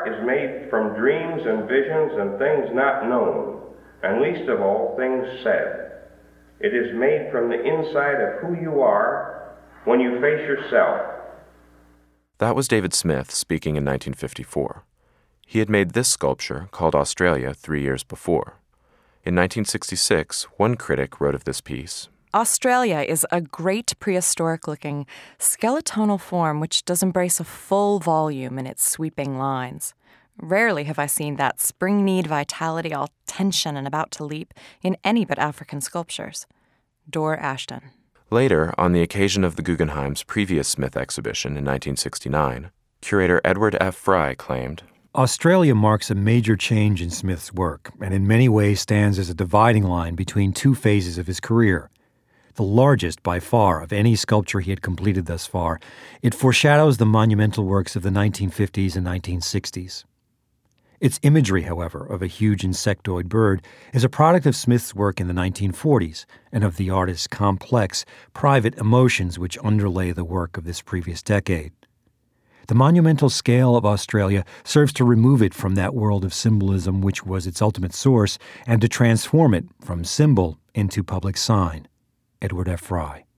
heart is made from dreams and visions and things not known, and least of all, things said. It is made from the inside of who you are when you face yourself. That was David Smith speaking in 1954. He had made this sculpture, called Australia, 3 years before. In 1966, one critic wrote of this piece, Australia is a great prehistoric-looking skeletonal form which does embrace a full volume in its sweeping lines. Rarely have I seen that spring-kneed vitality all tension and about to leap in any but African sculptures. Dor Ashton. Later, on the occasion of the Guggenheim's previous Smith exhibition in 1969, curator Edward F. Fry claimed, Australia marks a major change in Smith's work and in many ways stands as a dividing line between two phases of his career. The largest, by far, of any sculpture he had completed thus far, it foreshadows the monumental works of the 1950s and 1960s. Its imagery, however, of a huge insectoid bird is a product of Smith's work in the 1940s and of the artist's complex, private emotions which underlay the work of this previous decade. The monumental scale of Australia serves to remove it from that world of symbolism which was its ultimate source and to transform it from symbol into public sign. Edward F. Fry.